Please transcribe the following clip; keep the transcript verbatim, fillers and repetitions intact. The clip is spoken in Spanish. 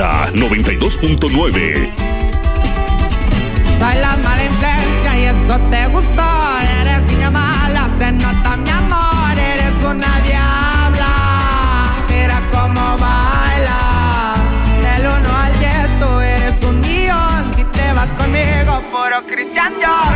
Mega noventa y dos punto nueve. Soy la mala influencia y eso te gustó. Eres niña mala, se nota mi amor. Eres una diabla, mira cómo baila. Del uno al diez tú eres un millón. Si te vas conmigo, puro Cristian Dior.